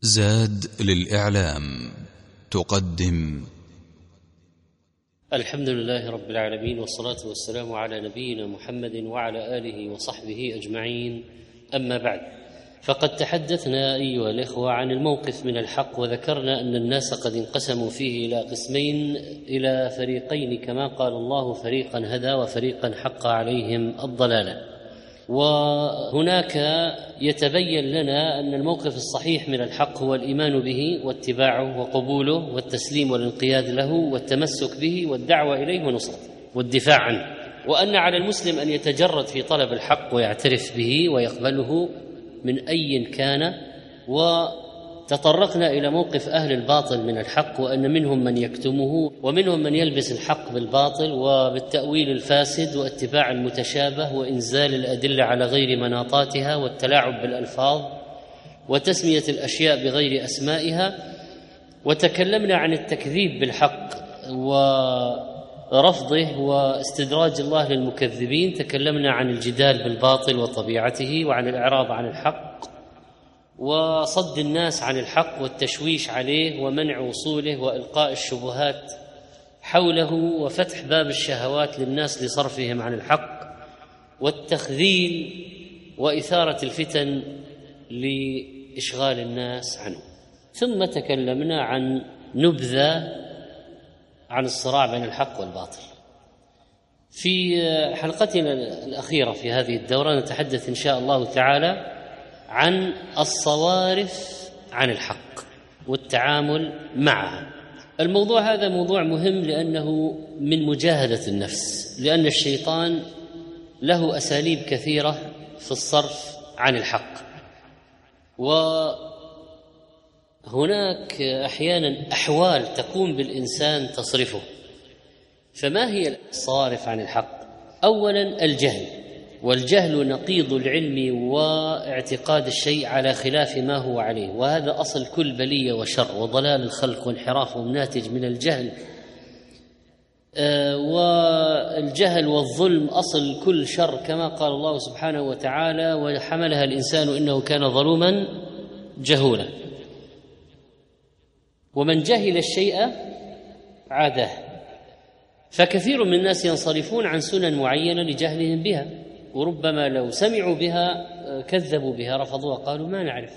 زاد للإعلام تقدم. الحمد لله رب العالمين، والصلاة والسلام على نبينا محمد وعلى آله وصحبه أجمعين. أما بعد، فقد تحدثنا أيها الإخوة عن الموقف من الحق، وذكرنا أن الناس قد انقسموا فيه إلى قسمين، إلى فريقين كما قال الله: فريقا هدى وفريقا حق عليهم الضلالة. وهناك يتبين لنا أن الموقف الصحيح من الحق هو الإيمان به واتباعه وقبوله والتسليم والانقياد له والتمسك به والدعوة إليه ونصرته والدفاع عنه، وأن على المسلم أن يتجرد في طلب الحق ويعترف به ويقبله من أي كان. وتطرقنا إلى موقف أهل الباطل من الحق، وأن منهم من يكتمه ومنهم من يلبس الحق بالباطل وبالتأويل الفاسد واتباع المتشابه وإنزال الأدلة على غير مناطاتها والتلاعب بالألفاظ وتسمية الأشياء بغير أسمائها. وتكلمنا عن التكذيب بالحق ورفضه واستدراج الله للمكذبين. تكلمنا عن الجدال بالباطل وطبيعته، وعن الإعراض عن الحق وصد الناس عن الحق والتشويش عليه ومنع وصوله وإلقاء الشبهات حوله وفتح باب الشهوات للناس لصرفهم عن الحق والتخذيل وإثارة الفتن لإشغال الناس عنه. ثم تكلمنا عن نبذة عن الصراع بين الحق والباطل. في حلقتنا الأخيرة في هذه الدورة نتحدث إن شاء الله تعالى عن الصوارف عن الحق والتعامل معها. الموضوع هذا موضوع مهم لأنه من مجاهدة النفس، لأن الشيطان له أساليب كثيرة في الصرف عن الحق، وهناك أحيانا أحوال تقوم بالإنسان تصرفه. فما هي الصوارف عن الحق؟ أولا الجهل، والجهل نقيض العلم واعتقاد الشيء على خلاف ما هو عليه، وهذا أصل كل بلية وشر وضلال الخلق وانحرافهم ناتج من الجهل. والجهل والظلم أصل كل شر، كما قال الله سبحانه وتعالى: وحملها الإنسان إنه كان ظلوما جهولا. ومن جهل الشيء عاده. فكثير من الناس ينصرفون عن سنن معينة لجهلهم بها، وربما لو سمعوا بها كذبوا بها، رفضوها، قالوا ما نعرف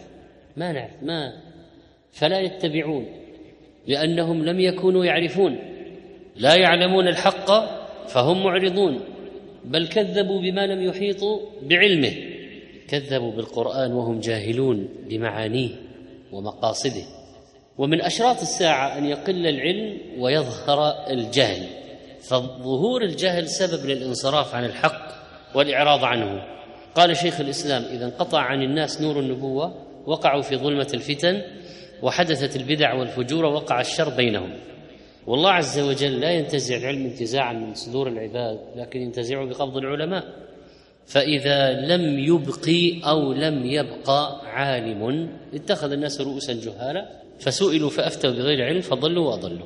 فلا يتبعون، لأنهم لم يكونوا يعرفون، لا يعلمون الحق فهم معرضون، بل كذبوا بما لم يحيطوا بعلمه، كذبوا بالقرآن وهم جاهلون بمعانيه ومقاصده. ومن أشراط الساعة أن يقل العلم ويظهر الجهل، فظهور الجهل سبب للانصراف عن الحق والإعراض عنه. قال شيخ الإسلام: إذا انقطع عن الناس نور النبوة وقعوا في ظلمة الفتن وحدثت البدع والفجور ووقع الشر بينهم. والله عز وجل لا ينتزع العلم انتزاعا من صدور العباد، لكن ينتزعه بقبض العلماء. فإذا لم يبقي أو لم يبقى عالم اتخذ الناس رؤوسا جهالا فسئلوا فأفتوا بغير علم فضلوا وأضلوا.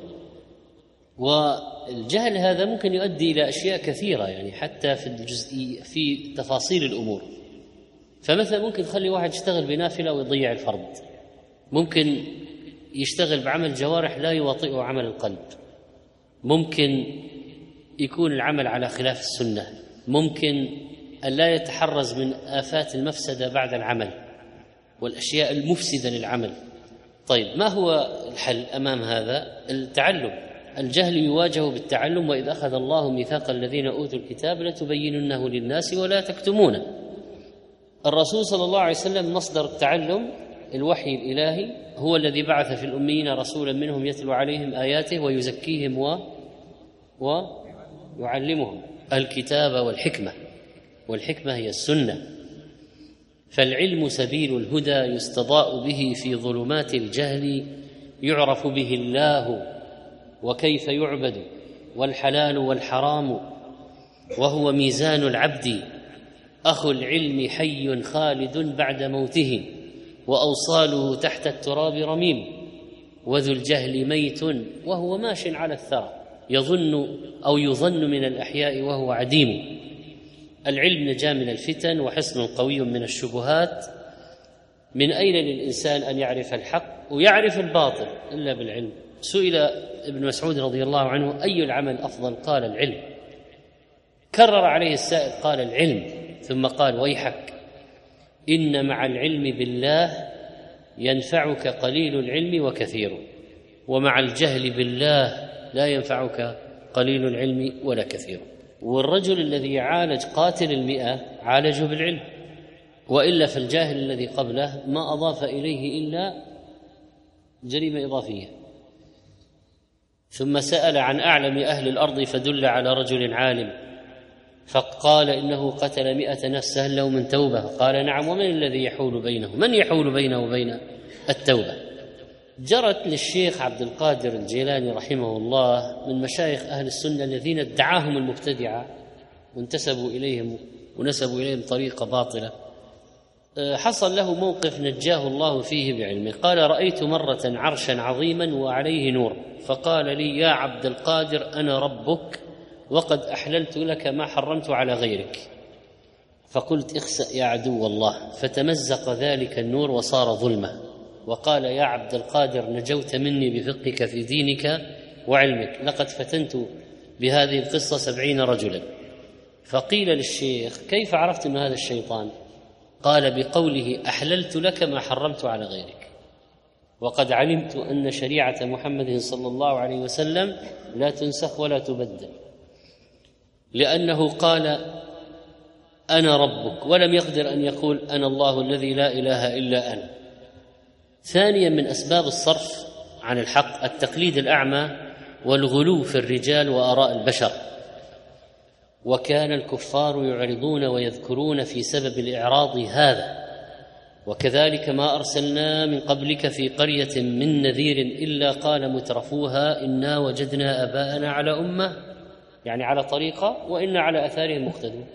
والجهل هذا ممكن يؤدي إلى أشياء كثيرة، يعني حتى في تفاصيل الأمور. فمثلا ممكن تخلي واحد يشتغل بنافلة ويضيع الفرض، ممكن يشتغل بعمل جوارح لا يواطئه عمل القلب، ممكن يكون العمل على خلاف السنة، ممكن أن لا يتحرز من آفات المفسدة بعد العمل والأشياء المفسدة للعمل. طيب، ما هو الحل أمام هذا؟ التعلم. الجهل يواجه بالتعلم: وإذ أخذ الله ميثاق الذين أوتوا الكتاب لتبيننه للناس ولا تكتمونه. الرسول صلى الله عليه وسلم مصدر التعلم الوحي الإلهي، هو الذي بعث في الأميين رسولا منهم يتلو عليهم آياته ويزكيهم ويعلمهم الكتاب والحكمة، والحكمة هي السنة. فالعلم سبيل الهدى يستضاء به في ظلمات الجهل، يعرف به الله وكيف يعبد، والحلال والحرام، وهو ميزان العبد. أخو العلم حي خالد بعد موته، وأوصاله تحت التراب رميم، وذو الجهل ميت وهو ماش على الثرى، يظن من الأحياء وهو عديم. العلم نجاة من الفتن وحصن قوي من الشبهات. من أين للإنسان أن يعرف الحق؟ ويعرف الباطل إلا بالعلم. سئل ابن مسعود رضي الله عنه: أي العمل أفضل؟ قال: العلم. كرر عليه السائل قال: العلم. ثم قال: ويحك، إن مع العلم بالله ينفعك قليل العلم وكثيره، ومع الجهل بالله لا ينفعك قليل العلم ولا كثيره. والرجل الذي يعالج قاتل 100 عالجه بالعلم، وإلا فالجاهل الذي قبله ما أضاف إليه إلا جريمة إضافية. ثم سأل عن أعلم أهل الأرض فدل على رجل عالم، فقال: إنه قتل 100 نفس، هل له من توبة؟ قال: نعم. ومن الذي يحول بينه؟ من يحول بينه وبين التوبة؟ جرت للشيخ عبد القادر الجيلاني رحمه الله من مشايخ أهل السنة الذين ادعاهم المبتدعة ونسبوا إليهم طريقة باطلة، حصل له موقف نجاه الله فيه بعلمه. قال: رأيت مرة عرشا عظيما وعليه نور، فقال لي: يا عبد القادر، أنا ربك وقد أحللت لك ما حرمت على غيرك. فقلت: اخسأ يا عدو الله. فتمزق ذلك النور وصار ظلمة، وقال: يا عبد القادر، نجوت مني بفقهك في دينك وعلمك، لقد فتنت بهذه القصة 70 رجلا. فقيل للشيخ: كيف عرفت أن هذا الشيطان؟ قال: بقوله: أحللت لك ما حرمت على غيرك، وقد علمت أن شريعة محمد صلى الله عليه وسلم لا تنسخ ولا تبدل، لأنه قال: أنا ربك، ولم يقدر أن يقول: أنا الله الذي لا إله إلا أنا. ثانيا من أسباب الصرف عن الحق التقليد الأعمى والغلو في الرجال وآراء البشر، وكان الكفار يعرضون ويذكرون في سبب الإعراض هذا. وكذلك ما أرسلنا من قبلك في قرية من نذير إلا قال مترفوها إنا وجدنا آباءنا على أمة، يعني على طريقة، وإنا على أثارهم مقتدون.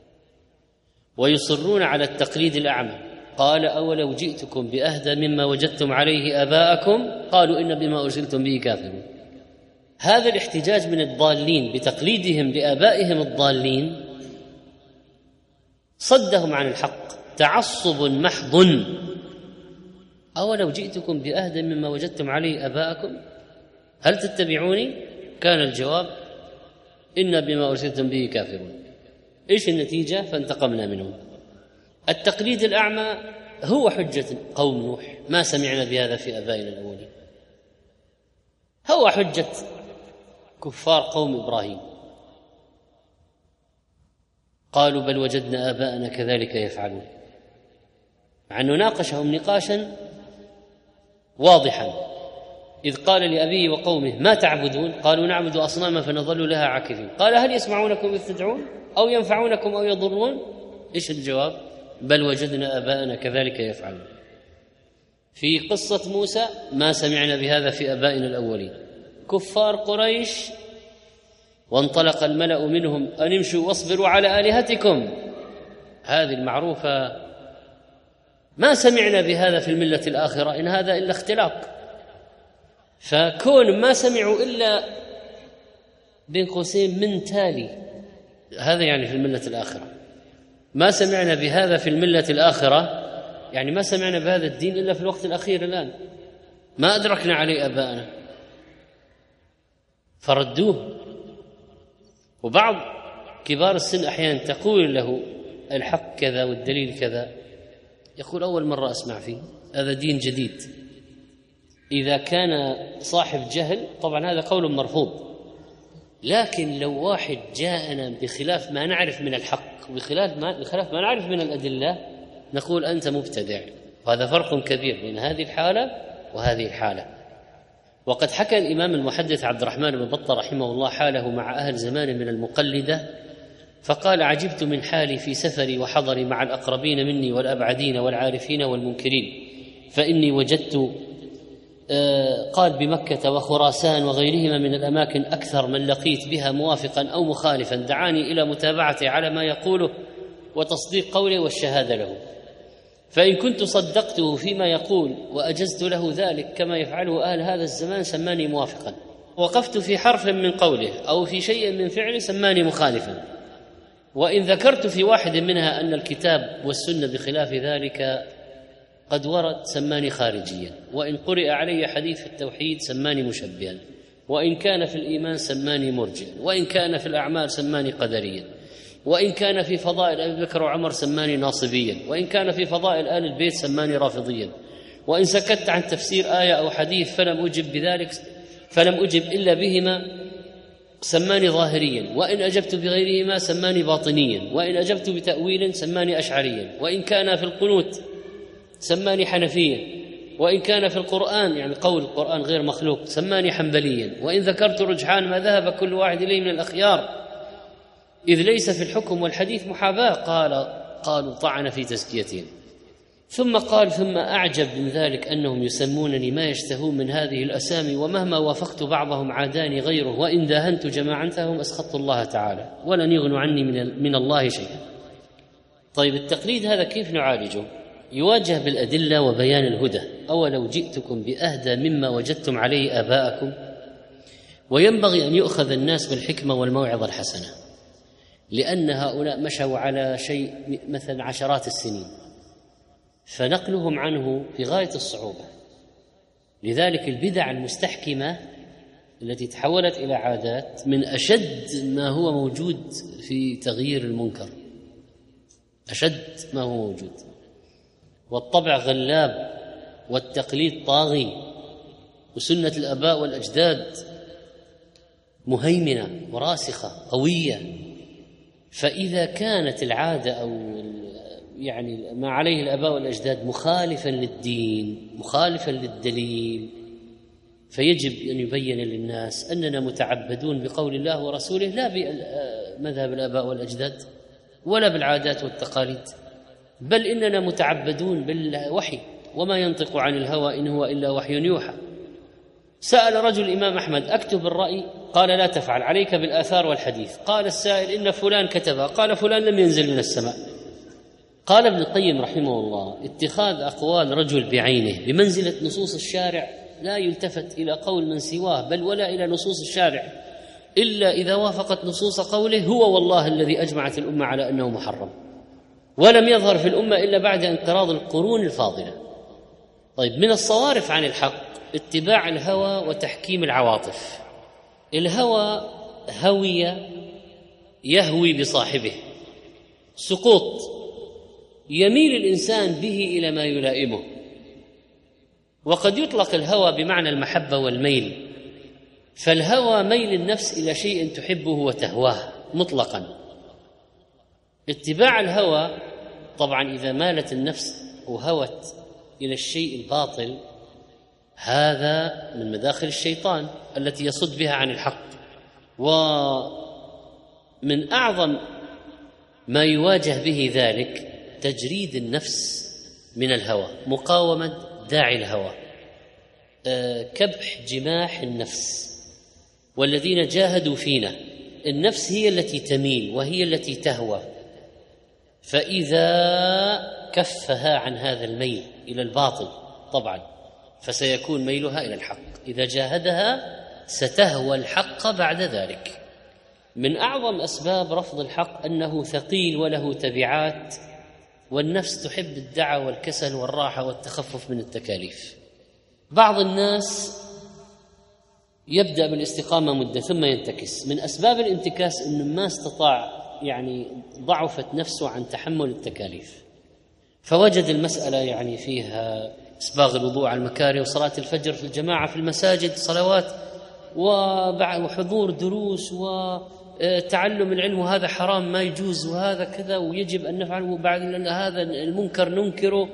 ويصرون على التقليد الأعمى. قال: أولو جئتكم بأهدى مما وجدتم عليه آباءكم قالوا إن بما أرسلتم به كافرون. هذا الاحتجاج من الضالين بتقليدهم لآبائهم الضالين صدهم عن الحق، تعصب محض. أولو جئتكم بأهدى مما وجدتم عليه آباءكم هل تتبعوني؟ كان الجواب: إن بما أرسلتم به كافرون. إيش النتيجة؟ فانتقمنا منهم. التقليد الأعمى هو حجة قوم نوح: ما سمعنا بهذا في آبائنا الأولين. هو حجة كفار قوم إبراهيم، قالوا: بل وجدنا آباءنا كذلك يفعلون، مع أنه ناقشهم نقاشا واضحا. إذ قال لأبيه وقومه: ما تعبدون؟ قالوا: نعبد أصناما فنظل لها عاكفين. قال: هل يسمعونكم إذ تدعون أو ينفعونكم أو يضرون؟ إيش الجواب؟ بل وجدنا آباءنا كذلك يفعلون. في قصة موسى: ما سمعنا بهذا في آبائنا الأولين. كفار قريش: وانطلق الملأ منهم أن امشوا واصبروا على آلهتكم. هذه المعروفة: ما سمعنا بهذا في الملة الآخرة إن هذا إلا اختلاق. فكون ما سمعوا إلا بين قوسين من تالي، هذا يعني في الملة الآخرة. ما سمعنا بهذا في الملة الآخرة يعني ما سمعنا بهذا الدين إلا في الوقت الأخير الآن، ما أدركنا عليه آباءنا فردوه. وبعض كبار السن أحيانا تقول له الحق كذا والدليل كذا، يقول: أول مرة أسمع فيه، هذا دين جديد. إذا كان صاحب جهل طبعا هذا قول مرفوض، لكن لو واحد جاءنا بخلاف ما نعرف من الحق بخلاف ما نعرف من الأدلة نقول: أنت مبتدع. وهذا فرق كبير بين هذه الحالة وهذه الحالة. وقد حكى الإمام المحدث عبد الرحمن بن بطة رحمه الله حاله مع أهل زمانه من المقلدة، فقال: عجبت من حالي في سفري وحضري مع الأقربين مني والأبعدين والعارفين والمنكرين، فإني وجدت قال بمكة وخراسان وغيرهما من الأماكن أكثر من لقيت بها موافقا أو مخالفا دعاني إلى متابعته على ما يقوله وتصديق قوله والشهادة له، فإن كنت صدقته فيما يقول وأجزت له ذلك كما يفعله أهل هذا الزمان سماني موافقا، وقفت في حرف من قوله أو في شيء من فعله سماني مخالفا، وإن ذكرت في واحد منها أن الكتاب والسنة بخلاف ذلك قد ورد سماني خارجيا، وإن قرئ علي حديث التوحيد سماني مشبها، وإن كان في الإيمان سماني مرجئا، وإن كان في الأعمال سماني قدريا، وإن كان في فضائل أبي بكر وعمر سماني ناصبيا، وإن كان في فضائل آل البيت سماني رافضيا، وإن سكت عن تفسير آية أو حديث فلم أجب إلا بهما سماني ظاهريا، وإن أجبت بغيرهما سماني باطنيا، وإن أجبت بتأويل سماني أشعريا، وإن كان في القنوت سماني حنفيا، وإن كان في القرآن يعني قول القرآن غير مخلوق سماني حنبليا، وإن ذكرت رجحان ما ذهب كل واحد إليه من الأخيار إذ ليس في الحكم والحديث محاباة قالوا طعن في تزكيتهم. ثم قال: ثم أعجب من ذلك أنهم يسمونني ما يشتهون من هذه الأسامي، ومهما وافقت بعضهم عاداني غيره، وإن داهنت جماعتهم أسخطت الله تعالى ولن يغنوا عني من الله شيئا. طيب التقليد هذا كيف نعالجه؟ يواجه بالأدلة وبيان الهدى. أولو جئتكم بأهدى مما وجدتم عليه آباءكم. وينبغي أن يؤخذ الناس بالحكمة والموعظة الحسنة، لأن هؤلاء مشوا على شيء مثلا عشرات السنين، فنقلهم عنه في غاية الصعوبة. لذلك البدع المستحكمة التي تحولت إلى عادات من أشد ما هو موجود في تغيير المنكر، أشد ما هو موجود. والطبع غلاب، والتقليد طاغي، وسنة الآباء والأجداد مهيمنة وراسخة قوية. فإذا كانت العادة أو يعني ما عليه الآباء والأجداد مخالفا للدين مخالفا للدليل، فيجب أن يبين للناس أننا متعبدون بقول الله ورسوله، لا بمذهب الآباء والأجداد ولا بالعادات والتقاليد، بل إننا متعبدون بالوحي، وما ينطق عن الهوى إن هو إلا وحي يوحى. سأل رجل الإمام أحمد: أكتب الرأي؟ قال: لا تفعل، عليك بالآثار والحديث. قال السائل: إن فلان كتبها. قال: فلان لم ينزل من السماء. قال ابن القيم رحمه الله: اتخاذ أقوال رجل بعينه بمنزلة نصوص الشارع لا يلتفت إلى قول من سواه، بل ولا إلى نصوص الشارع إلا إذا وافقت نصوص قوله، هو والله الذي أجمعت الأمة على أنه محرم، ولم يظهر في الأمة إلا بعد انقراض القرون الفاضلة. طيب، من الصوارف عن الحق اتباع الهوى وتحكيم العواطف. الهوى هوية يهوي بصاحبه، سقوط، يميل الإنسان به إلى ما يلائمه. وقد يطلق الهوى بمعنى المحبة والميل، فالهوى ميل النفس إلى شيء تحبه وتهواه مطلقا. اتباع الهوى طبعا إذا مالت النفس وهوت إلى الشيء الباطل، هذا من مداخل الشيطان التي يصد بها عن الحق. ومن أعظم ما يواجه به ذلك تجريد النفس من الهوى، مقاومة داعي الهوى، كبح جماح النفس. والذين جاهدوا فينا، النفس هي التي تميل وهي التي تهوى، فإذا كفها عن هذا الميل إلى الباطل طبعا فسيكون ميلها إلى الحق. إذا جاهدها ستهوى الحق بعد ذلك. من أعظم أسباب رفض الحق أنه ثقيل وله تبعات، والنفس تحب الدعة والكسل والراحة والتخفف من التكاليف. بعض الناس يبدأ بالاستقامة مدة ثم ينتكس. من أسباب الانتكاس أنه ما استطاع، يعني ضعفت نفسه عن تحمل التكاليف، فوجد المسألة يعني فيها إسباغ الوضوء على المكاره، وصلاة الفجر في الجماعة في المساجد، صلوات وحضور دروس وتعلم العلم، وهذا حرام ما يجوز، وهذا كذا ويجب أن نفعله، وبعد هذا المنكر ننكره،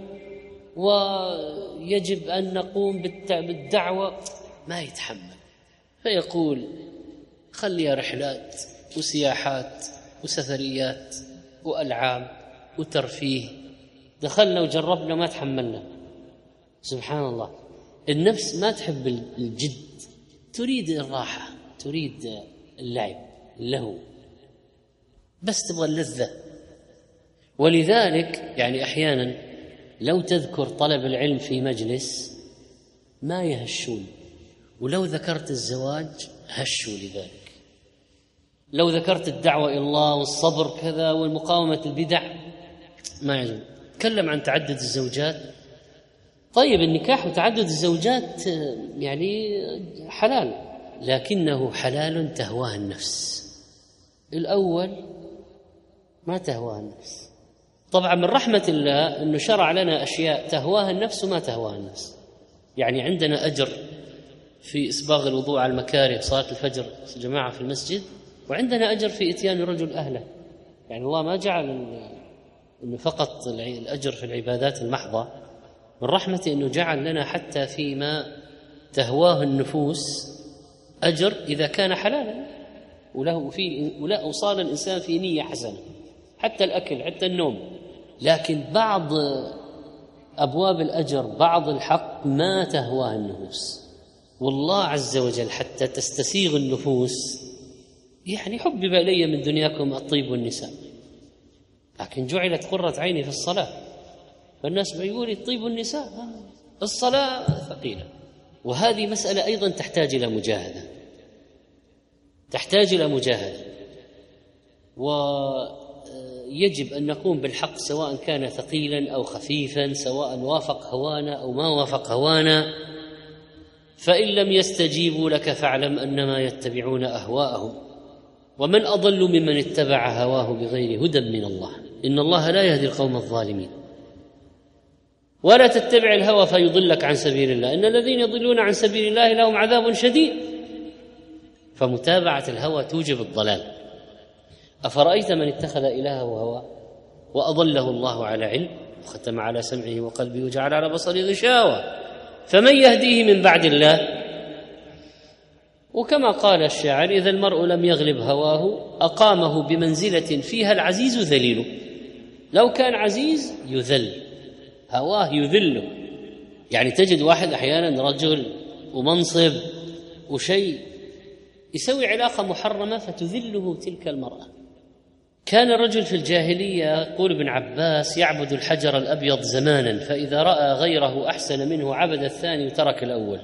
ويجب أن نقوم بالدعوة. ما يتحمل، فيقول خليها رحلات وسياحات وسفريات وألعاب وترفيه، دخلنا وجربنا ما تحملنا. سبحان الله، النفس ما تحب الجد، تريد الراحة، تريد اللعب اللهو، بس تبغى اللذة. ولذلك يعني أحيانا لو تذكر طلب العلم في مجلس ما يهشون، ولو ذكرت الزواج هشوا لذلك، لو ذكرت الدعوة إلى الله والصبر كذا والمقاومة البدع ما يجوز. تكلم عن تعدد الزوجات طيب النكاح وتعدد الزوجات يعني حلال، لكنه حلال تهواه النفس. الأول ما تهواه النفس. طبعا من رحمة الله أنه شرع لنا أشياء تهواها النفس وما تهواها النفس. يعني عندنا أجر في إسباغ الوضوء على المكاره، صلاة الفجر جماعة في المسجد، وعندنا أجر في إتيان الرجل أهله. يعني الله ما جعل أنه فقط الأجر في العبادات المحضة، من رحمته أنه جعل لنا حتى فيما تهواه النفوس أجر إذا كان حلالا، ولا أوصال الإنسان في نية حسنة، حتى الأكل حتى النوم. لكن بعض أبواب الأجر، بعض الحق ما تهواه النفوس، والله عز وجل حتى تستسيغ النفوس يعني حبب إلي من دنياكم الطيب والنساء، لكن جعلت قرة عيني في الصلاة. فالناس بيقول الطيب والنساء، الصلاة ثقيلة. وهذه مسألة أيضا تحتاج إلى مجاهدة، تحتاج إلى مجاهدة، ويجب أن نقوم بالحق سواء كان ثقيلا أو خفيفا، سواء وافق هوانا أو ما وافق هوانا. فإن لم يستجيبوا لك فاعلم أنما يتبعون أهواءهم، ومن أضل ممن اتبع هواه بغير هدى من الله، إن الله لا يهدي القوم الظالمين. ولا تتبع الهوى فيضلك عن سبيل الله، إن الذين يضلون عن سبيل الله لهم عذاب شديد. فمتابعة الهوى توجب الضلال. أفرأيت من اتخذ إلهه هواه وأضله الله على علم وختم على سمعه وقلبه وجعل على بصره غشاوة فمن يهديه من بعد الله. وكما قال الشاعر: إذا المرء لم يغلب هواه أقامه بمنزلة فيها العزيز ذليل. لو كان عزيز يذل، هواه يذله. يعني تجد واحد أحيانا رجل ومنصب وشيء يسوي علاقة محرمة فتذله تلك المرأة. كان الرجل في الجاهلية، يقول ابن عباس، يعبد الحجر الأبيض زمانا، فإذا رأى غيره أحسن منه عبد الثاني وترك الأول.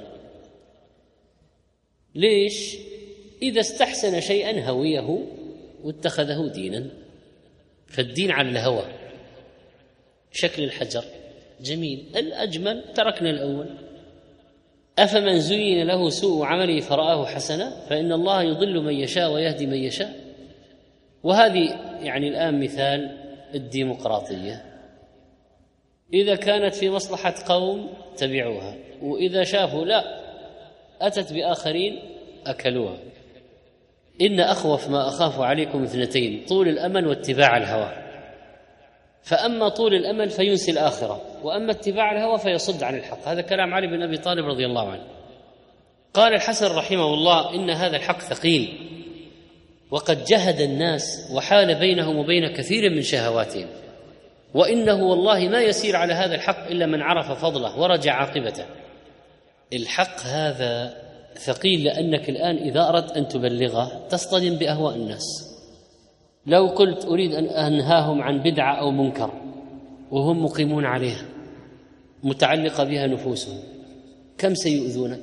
ليش؟ إذا استحسن شيئا هويه واتخذه دينا. فالدين على الهوى. شكل الحجر جميل، الأجمل تركنا الأول. أفمن زين له سوء عمله فرآه حسنا فإن الله يضل من يشاء ويهدي من يشاء. وهذه يعني الآن مثال الديمقراطية، إذا كانت في مصلحة قوم تبعوها، وإذا شافوا لا أتت بآخرين أكلوها. إن أخوف ما أخاف عليكم اثنتين: طول الأمل واتباع الهوى. فأما طول الأمل فينسي الآخرة، وأما اتباع الهوى فيصد عن الحق. هذا كلام علي بن أبي طالب رضي الله عنه. قال الحسن رحمه الله: إن هذا الحق ثقيل، وقد جهد الناس وحال بينهم وبين كثير من شهواتهم، وإنه والله ما يسير على هذا الحق إلا من عرف فضله ورجع عاقبته. الحق هذا ثقيل، لأنك الآن إذا أردت أن تبلغه تصطدم بأهواء الناس. لو قلت أريد أن أنهاهم عن بدعة أو منكر وهم مقيمون عليها متعلقة بها نفوسهم، كم سيؤذونك؟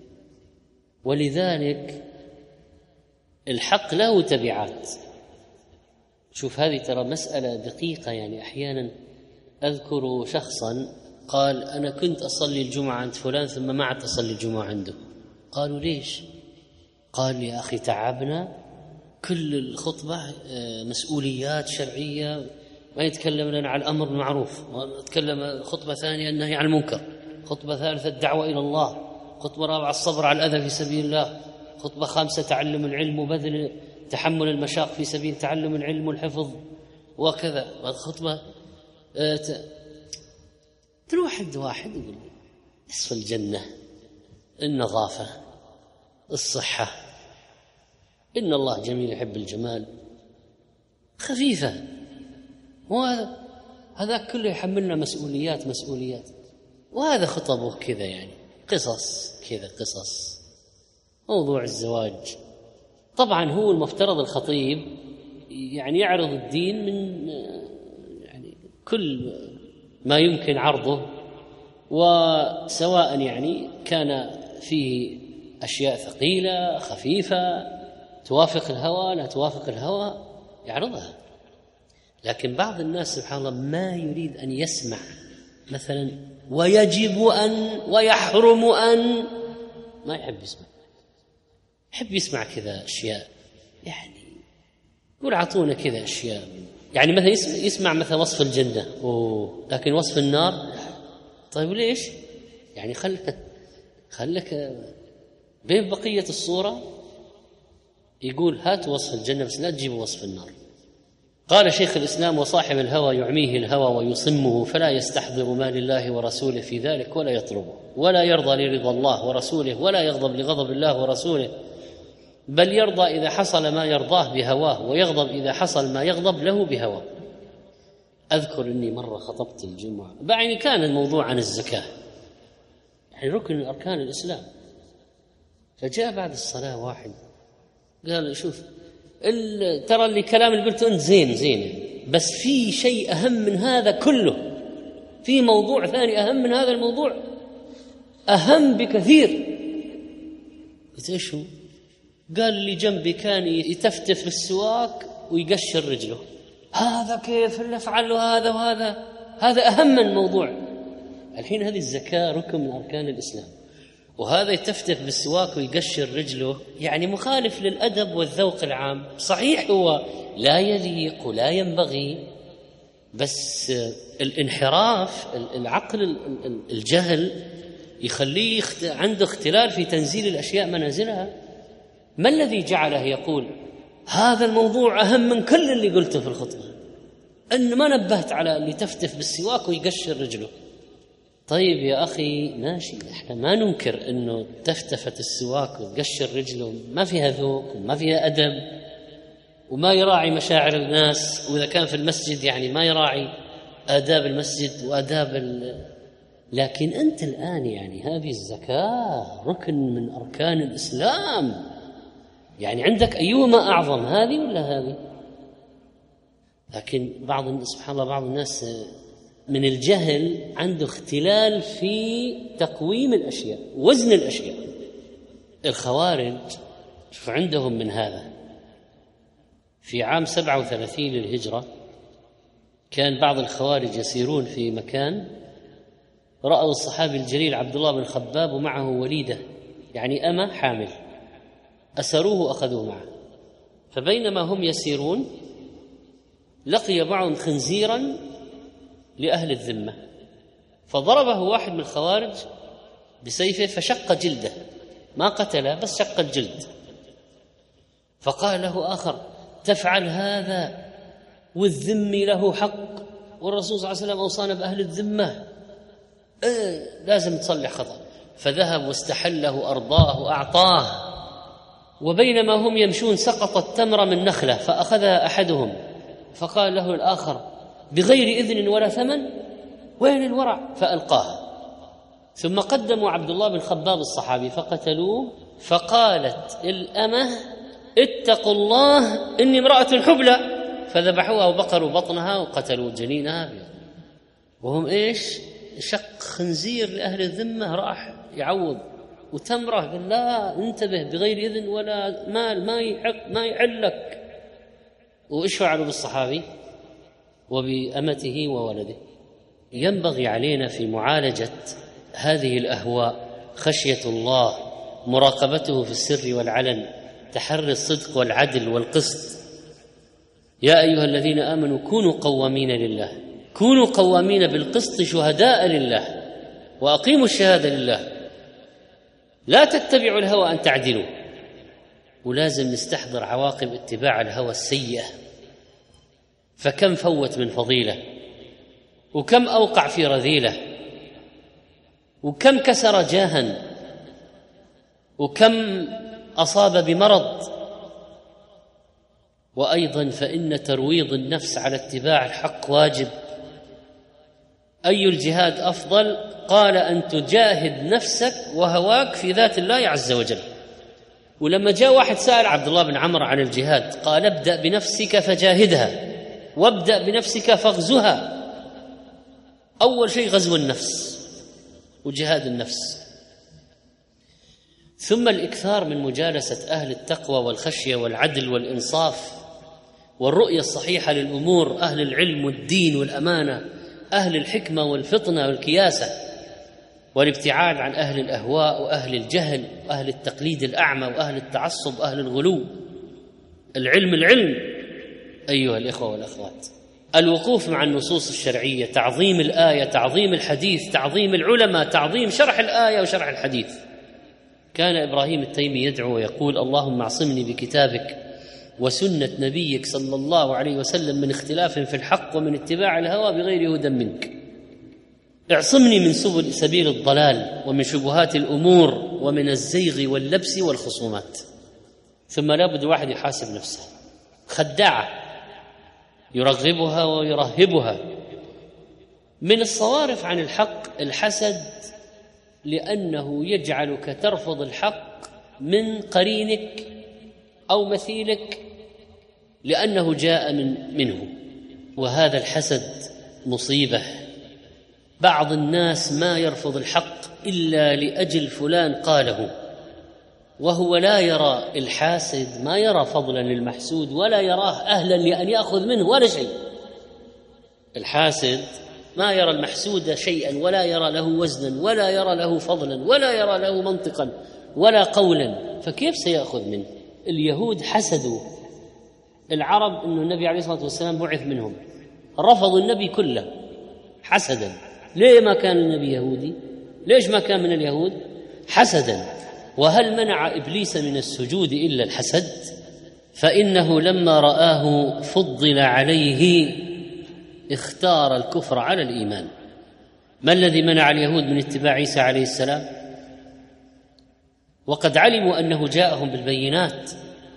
ولذلك الحق له تبعات. شوف، هذه ترى مسألة دقيقة. يعني أحيانا أذكر شخصا قال: أنا كنت أصلي الجمعة عند فلان ثم ما عدت أصلي الجمعة عنده. قالوا: ليش؟ قال: يا أخي تعبنا، كل الخطبة مسؤوليات شرعية، ما يتكلم لنا عن الأمر بالمعروف، ويتكلم خطبة ثانية النهي عن المنكر، خطبة ثالثة الدعوة إلى الله، خطبة رابعة الصبر على الأذى في سبيل الله، خطبة خامسة تعلم العلم وبذل تحمل المشاق في سبيل تعلم العلم والحفظ وكذا. خطبة واحد يقول: نصف الجنة النظافة، الصحة، إن الله جميل يحب الجمال، خفيفة. وهذا كله يحملنا مسؤوليات. وهذا خطبه كذا، يعني قصص موضوع الزواج. طبعا هو المفترض الخطيب يعني يعرض الدين من يعني كل ما يمكن عرضه، وسواء يعني كان فيه أشياء ثقيلة خفيفة توافق الهوى لا توافق الهوى يعرضها. لكن بعض الناس سبحان الله ما يريد أن يسمع مثلا ويجب أن ويحرم أن، ما يحب يسمع، يحب يسمع كذا أشياء، يعني يقول أعطونا كذا أشياء، يعني مثلا يسمع مثلا وصف الجنة لكن وصف النار. طيب ليش؟ يعني خلك بين بقية الصورة يقول هات وصف الجنة بس لا تجيب وصف النار. قال شيخ الإسلام: وصاحب الهوى يعميه الهوى ويصمه، فلا يستحضر ما لله ورسوله في ذلك ولا يطلبه، ولا يرضى لرضا الله ورسوله، ولا يغضب لغضب الله ورسوله، بل يرضى إذا حصل ما يرضاه بهواه، ويغضب إذا حصل ما يغضب له بهواه. أذكر أني مرة خطبت الجمعة، يعني كان الموضوع عن الزكاة، يعني ركن من أركان الإسلام، فجاء بعد الصلاة واحد قال: شوف ترى اللي كلام اللي قلته أنت زين، بس في شيء أهم من هذا كله، في موضوع ثاني أهم من هذا الموضوع، أهم بكثير. قلت: إيش هو؟ قال: اللي جنبي كان يتفتف بالسواك ويقشر رجله، هذا كيف اللي فعله هذا وهذا، هذا أهم من موضوع. الحين هذه الزكاة ركن من أركان الإسلام، وهذا يتفتف بالسواك ويقشر رجله، يعني مخالف للأدب والذوق العام. صحيح هو لا يليق ولا ينبغي، بس الانحراف، العقل، الجهل يخليه عنده اختلال في تنزيل الأشياء منازلها. ما الذي جعله يقول هذا الموضوع أهم من كل اللي قلته في الخطبة، أن ما نبهت على اللي تفتف بالسواك ويقشر رجله؟ طيب يا أخي ماشي، إحنا ما ننكر أنه تفتفت السواك وتقشر رجله ما فيها ذوق وما فيها أدب وما يراعي مشاعر الناس، وإذا كان في المسجد يعني ما يراعي آداب المسجد وآداب لكن أنت الآن يعني هذه الزكاة ركن من أركان الإسلام، يعني عندك أيهما أعظم، هذه ولا هذه؟ لكن سبحان الله بعض الناس من الجهل عنده اختلال في تقويم الأشياء، وزن الأشياء. الخوارج شوف عندهم من هذا. في عام 37 للهجرة كان بعض الخوارج يسيرون في مكان، رأوا الصحابي الجليل عبد الله بن خباب ومعه وليدة، يعني أمة حامل، أسروه وأخذوه معه. فبينما هم يسيرون لقي بعضهم خنزيرا لأهل الذمة، فضربه واحد من الخوارج بسيفه فشق جلده، ما قتله بس شق الجلد. فقال له آخر: تفعل هذا والذمي له حق، والرسول صلى الله عليه وسلم أوصانا بأهل الذمة، لازم تصلح خطأ. فذهب واستحله أرضاه وأعطاه. وبينما هم يمشون سقطت تمرة من نخلة فأخذها أحدهم، فقال له الآخر: بغير إذن ولا ثمن، وين الورع؟ فألقاها. ثم قدموا عبد الله بن خباب الصحابي فقتلوه. فقالت الأمة: اتقوا الله إني امرأة حبلى، فذبحوها وبقروا بطنها وقتلوا جنينها. وهم إيش؟ شق خنزير لأهل الذمة راح يعوض، وتمره قال: لا انتبه، بغير إذن ولا مال، ما يعلك. وإيش فعلوا بالصحابي وبأمته وولده؟ ينبغي علينا في معالجة هذه الأهواء خشية الله، مراقبته في السر والعلن، تحري الصدق والعدل والقسط. يا أيها الذين آمنوا كونوا قوامين لله، كونوا قوامين بالقسط شهداء لله وأقيموا الشهادة لله، لا تتبعوا الهوى أن تعدلوا. ولازم نستحضر عواقب اتباع الهوى السيئة، فكم فوت من فضيلة، وكم أوقع في رذيلة، وكم كسر جاها، وكم أصاب بمرض. وأيضا فإن ترويض النفس على اتباع الحق واجب. أي الجهاد أفضل؟ قال: أن تجاهد نفسك وهواك في ذات الله عز وجل. ولما جاء واحد سأل عبد الله بن عمرو عن الجهاد قال: ابدأ بنفسك فجاهدها، وابدأ بنفسك فاغزها. أول شيء غزو النفس وجهاد النفس، ثم الإكثار من مجالسة أهل التقوى والخشية والعدل والإنصاف والرؤية الصحيحة للأمور، أهل العلم والدين والأمانة أهل الحكمة والفطنة والكياسة، والابتعاد عن أهل الأهواء وأهل الجهل وأهل التقليد الأعمى وأهل التعصب وأهل الغلو. العلم أيها الإخوة والأخوات، الوقوف مع النصوص الشرعية، تعظيم الآية، تعظيم الحديث، تعظيم العلماء، تعظيم شرح الآية وشرح الحديث. كان إبراهيم التيمي يدعو ويقول: اللهم اعصمني بكتابك وسنة نبيك صلى الله عليه وسلم من اختلاف في الحق ومن اتباع الهوى بغير هدى منك. اعصمني من سبيل الضلال ومن شبهات الأمور ومن الزيغ واللبس والخصومات. ثم لابد واحد يحاسب نفسه. خداعة يرغبها ويرهبها. من الصوارف عن الحق الحسد، لأنه يجعلك ترفض الحق من قرينك أو مثيلك لأنه جاء منه، وهذا الحسد مصيبة. بعض الناس ما يرفض الحق إلا لأجل فلان قاله، وهو لا يرى الحاسد، ما يرى فضلا للمحسود ولا يراه أهلا لأن يأخذ منه ولا شيء. الحاسد ما يرى المحسود شيئا ولا يرى له وزنا ولا يرى له فضلا ولا يرى له منطقا ولا قولا، فكيف سيأخذ منه؟ اليهود حسدوا العرب أن النبي عليه الصلاة والسلام بعث منهم، رفضوا النبي كله حسدا. ليه ما كان النبي يهودي؟ ليش ما كان من اليهود؟ حسدا. وهل منع إبليس من السجود إلا الحسد؟ فإنه لما رآه فضل عليه اختار الكفر على الإيمان. ما الذي منع اليهود من اتباع عيسى عليه السلام؟ وقد علموا أنه جاءهم بالبينات.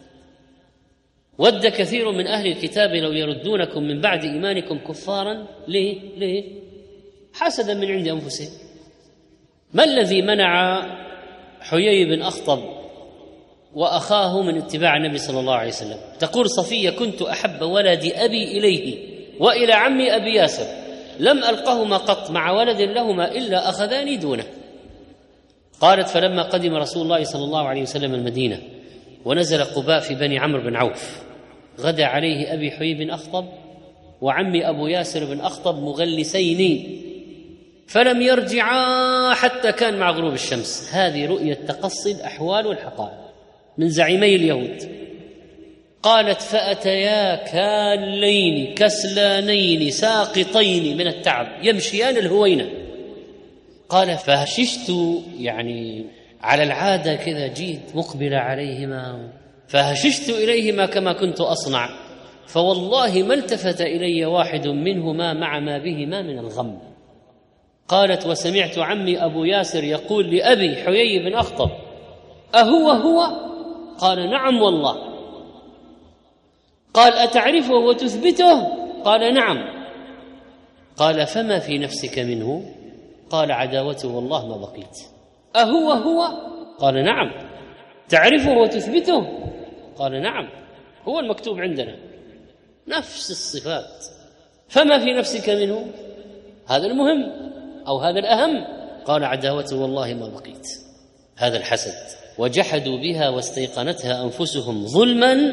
ود كثير من أهل الكتاب لو يردونكم من بعد إيمانكم كفارا. ليه؟ حسدا من عند أنفسهم. ما الذي منع حيي بن أخطب وأخاه من اتباع النبي صلى الله عليه وسلم؟ تقول صفية: كنت أحب ولد أبي إليه وإلى عمي أبي ياسر، لم ألقهما قط مع ولد لهما إلا أخذاني دونه. قالت: فلما قدم رسول الله صلى الله عليه وسلم المدينة ونزل قباء في بني عمرو بن عوف، غدا عليه أبي حيي بن أخطب وعمي أبو ياسر بن أخطب مغلسين، فلم يرجعا حتى كان مع غروب الشمس. هذه رؤية تقصي الأحوال والحقائق من زعيمي اليهود. قالت: فأتيا كالين كسلانين ساقطين من التعب يمشيان الهوينة. قال: فهششت، يعني على العادة كذا، جيت مقبلة عليهما فهششت إليهما كما كنت أصنع، فوالله ما التفت إلي واحد منهما مع ما بهما من الغم. قالت: وسمعت عمي أبو ياسر يقول لأبي حيي بن أخطب: أهو؟ قال: نعم والله. قال: أتعرفه وتثبته؟ قال: نعم. قال: فما في نفسك منه؟ قال: عداوته والله ما بقيت. أهو؟ قال: نعم. تعرفه وتثبته؟ قال: نعم، هو المكتوب عندنا، نفس الصفات. فما في نفسك منه؟ هذا المهم أو هذا الأهم؟ قال: عداوته والله ما بقيت. هذا الحسد. وجحدوا بها واستيقنتها أنفسهم ظلما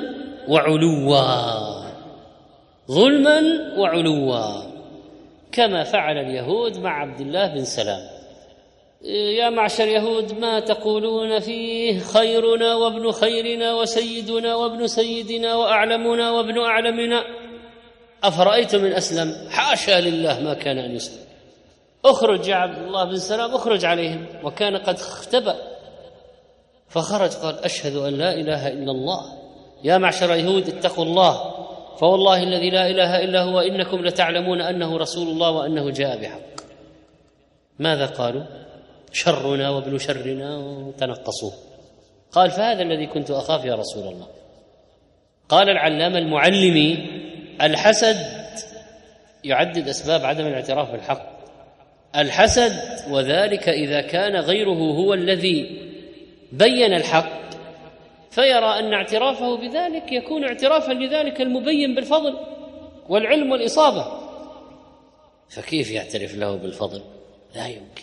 وعلوا، كما فعل اليهود مع عبد الله بن سلام. يا معشر يهود، ما تقولون فيه؟ خيرنا وابن خيرنا وسيدنا وابن سيدنا وأعلمنا وابن أعلمنا. أفرأيتم من أسلم؟ حاشا لله ما كان أن يسلم. اخرج يا عبد الله بن سلام، اخرج عليهم. وكان قد اختبأ فخرج قال: أشهد أن لا إله إلا الله. يا معشر يهود اتقوا الله، فوالله الذي لا إله إلا هو إنكم لتعلمون أنه رسول الله وأنه جاء بحق. ماذا قالوا؟ شرنا وابن شرنا، وتنقصوه. قال: فهذا الذي كنت أخاف يا رسول الله. قال العلامة المعلمي: الحسد يعدد أسباب عدم الاعتراف بالحق. الحسد، وذلك إذا كان غيره هو الذي بين الحق، فيرى أن اعترافه بذلك يكون اعترافا لذلك المبين بالفضل والعلم والإصابة، فكيف يعترف له بالفضل؟ لا يمكن.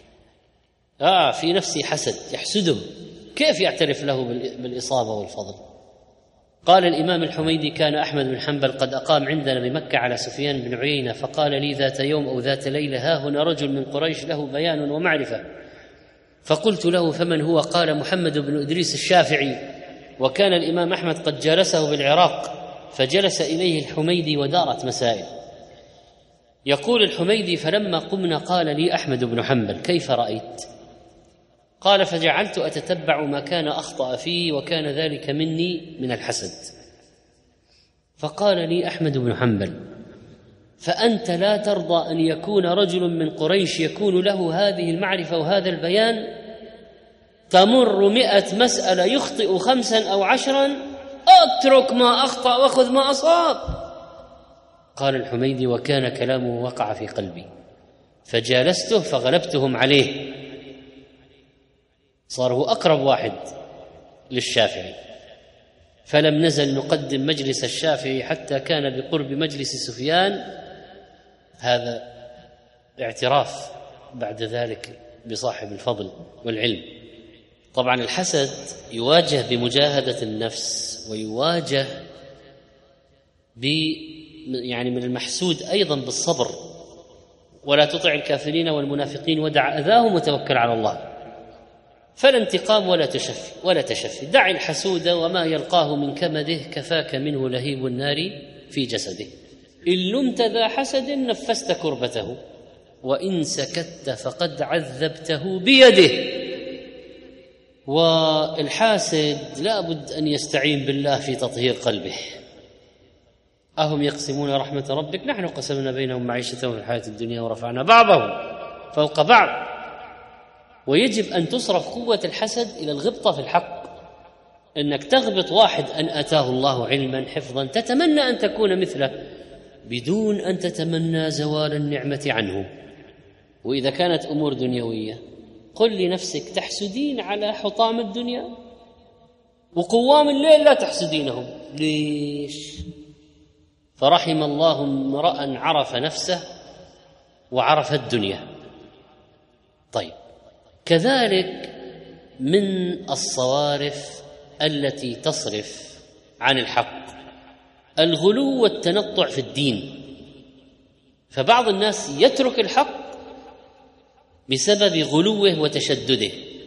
في نفسه حسد، يحسده، كيف يعترف له بالإصابة والفضل؟ قال الإمام الحميدي: كان أحمد بن حنبل قد أقام عندنا بمكة على سفيان بن عيينة، فقال لي ذات يوم أو ذات ليلة: ها هنا رجل من قريش له بيان ومعرفة. فقلت له: فمن هو؟ قال: محمد بن إدريس الشافعي. وكان الإمام أحمد قد جالسه بالعراق، فجلس إليه الحميدي ودارت مسائل. يقول الحميدي: فلما قمنا قال لي أحمد بن حنبل: كيف رأيت؟ قال: فجعلت أتتبع ما كان أخطأ فيه، وكان ذلك مني من الحسد. فقال لي أحمد بن حنبل: فأنت لا ترضى أن يكون رجل من قريش يكون له هذه المعرفة وهذا البيان، تمر 100 مسألة يخطئ 5 أو 10، اترك ما أخطأ وخذ ما أصاب. قال الحميدي: وكان كلامه وقع في قلبي، فجالسته فغلبتهم عليه، صار هو أقرب واحد للشافعي. فلم نزل نقدم مجلس الشافعي حتى كان بقرب مجلس سفيان. هذا اعتراف بعد ذلك بصاحب الفضل والعلم. طبعا الحسد يواجه بمجاهدة النفس، ويواجه يعني من المحسود أيضا بالصبر. ولا تطع الكافرين والمنافقين ودع أذاهم وتوكل على الله. فلا انتقام ولا تشفي. دع الحسود وما يلقاه من كمده، كفاك منه لهيب النار في جسده. إن لمت ذا حسد نفست كربته، وإن سكت فقد عذبته بيده. والحاسد لا بد أن يستعين بالله في تطهير قلبه. أهم يقسمون رحمة ربك؟ نحن قسمنا بينهم معيشتهم في الحياة الدنيا ورفعنا بعضهم فوق بعض. ويجب أن تصرف قوة الحسد إلى الغبطة في الحق، أنك تغبط واحد أن أتاه الله علما حفظا تتمنى أن تكون مثله بدون أن تتمنى زوال النعمة عنه. وإذا كانت أمور دنيوية قل لنفسك: تحسدين على حطام الدنيا وقوام الليل لا تحسدينهم، ليش؟ فرحم الله امرأ عرف نفسه وعرف الدنيا. طيب، كذلك من الصوارف التي تصرف عن الحق الغلو والتنطع في الدين. فبعض الناس يترك الحق بسبب غلوه وتشدده،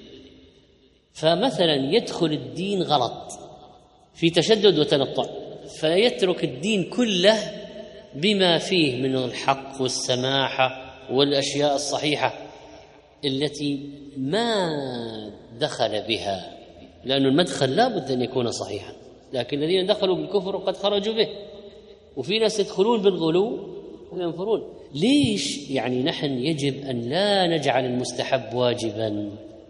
فمثلا يدخل الدين غلط في تشدد وتنطع، فيترك الدين كله بما فيه من الحق والسماحة والأشياء الصحيحة التي ما دخل بها، لأن المدخل لا بد أن يكون صحيحا. لكن الذين دخلوا بالكفر وقد خرجوا به، وفي ناس يدخلون بالغلو وينفرون. ليش؟ يعني نحن يجب أن لا نجعل المستحب واجبا،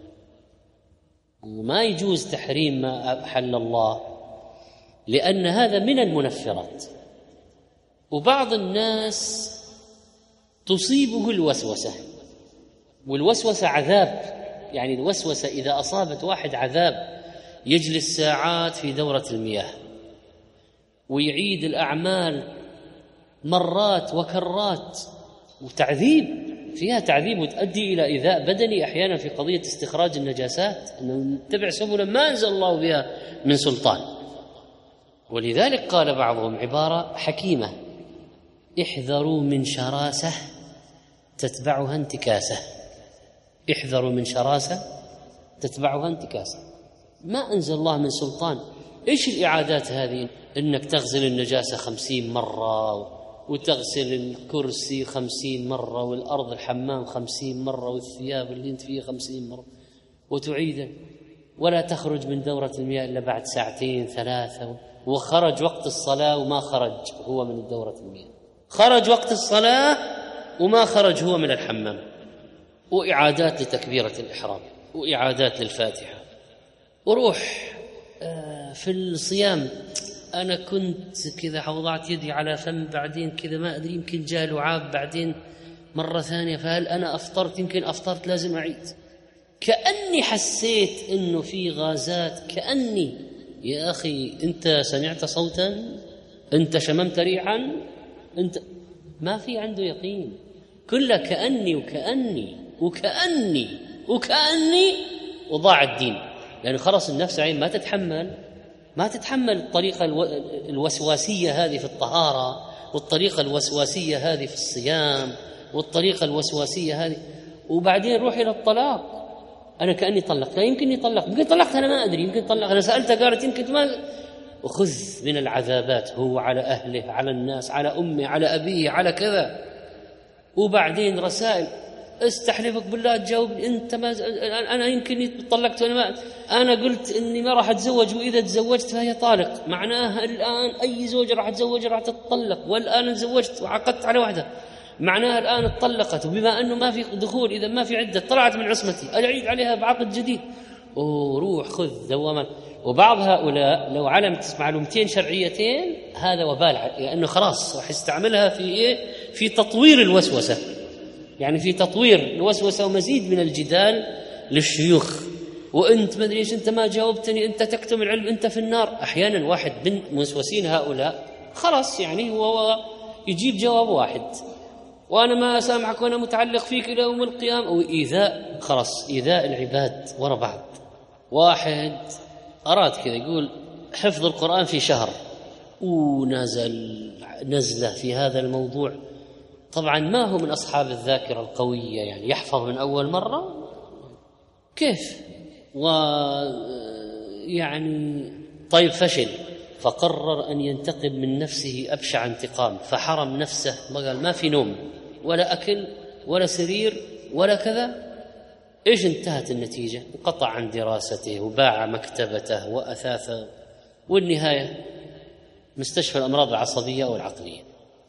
وما يجوز تحريم ما أحل الله، لأن هذا من المنفرات. وبعض الناس تصيبه الوسوسة، والوسوسة عذاب. يعني الوسوسة إذا أصابت واحد عذاب، يجلس ساعات في دورة المياه ويعيد الأعمال مرات وكرات، وتعذيب فيها تعذيب، وتؤدي إلى إيذاء بدني أحيانا في قضية استخراج النجاسات، أنه نتبع سبلا ما أنزل الله بها من سلطان. ولذلك قال بعضهم عبارة حكيمة: احذروا من شراسة تتبعها انتكاسة. احذروا من شراسة تتبعها انتكاسة. ما أنزل الله من سلطان. إيش الإعادات هذه؟ إنك تغسل النجاسة 50 مرة، وتغسل الكرسي 50 مرة، والأرض الحمام 50 مرة، والثياب اللي انت فيه 50 مرة، وتعيده. ولا تخرج من دورة المياه إلا بعد 2 3 ساعات. وخرج وقت الصلاة وما خرج هو من دورة المياه، خرج وقت الصلاة وما خرج هو من الحمام. وإعادات لتكبيرة الإحرام، وإعادات للفاتحة. وروح في الصيام أنا كنت كذا وضعت يدي على فم، بعدين كذا ما أدري يمكن جاء لعاب، بعدين مرة ثانية، فهل أنا أفطرت؟ يمكن أفطرت، لازم أعيد. كأني حسيت إنه في غازات، كأني يا أخي أنت سمعت صوتا، أنت شممت ريحا، أنت ما في عنده يقين، كله كأني وكأني وكأني وكأني، وضاع الدين. لأنه خلص النفس عين ما تتحمل ما تتحمل الطريقة الوسواسية هذه في الطهارة، والطريقة الوسواسية هذه في الصيام، والطريقة الوسواسية هذه، وبعدين روح إلى الطلاق. أنا كأني طلقت، لا يمكن يطلق، يمكن طلقت أنا ما أدري، يمكن طلق أنا سألتها قالت يمكن ما. وخذ من العذابات هو على أهله، على الناس، على أمه، على أبيه، على كذا. وبعدين رسائل استحلفك بالله تجاوبني أنت ما أنا يمكن طلقت وأنا ما أنا قلت إني ما راح أتزوج، وإذا تزوجت فهي طالق. معناها الآن أي زوجة راح تتزوج راح تتطلق، والآن تزوجت وعقدت على واحدة معناها الآن اتطلقت، وبما أنه ما في دخول إذا ما في عدة طلعت من عصمتي أعيد عليها بعقد جديد. وروح خذ دوما. وبعض هؤلاء لو علمت معلومتين شرعيتين هذا وبال، لأنه خلاص راح يستعملها في إيه؟ في تطوير الوسوسة، يعني في تطوير الوسوسة ومزيد من الجدال للشيوخ. وأنت ما أدري إيش، أنت ما جاوبتني، أنت تكتم العلم، أنت في النار. أحيانا واحد من موسوسين هؤلاء خلاص يعني هو يجيب جواب واحد، وأنا ما أسامحك وأنا متعلق فيك إلى يوم القيامة، وإيذاء، خلاص إيذاء العباد وراء بعض. واحد أراد كذا يقول حفظ القرآن في شهر، ونزل نزلة في هذا الموضوع. طبعا ما هو من أصحاب الذاكرة القوية، يعني يحفظ من أول مرة كيف، ويعني طيب فشل، فقرر أن ينتقم من نفسه أبشع انتقام، فحرم نفسه، قال ما في نوم ولا أكل ولا سرير ولا كذا. إيش انتهت النتيجة؟ انقطع عن دراسته وباع مكتبته وأثاثه، والنهاية مستشفى الأمراض العصبية والعقلية.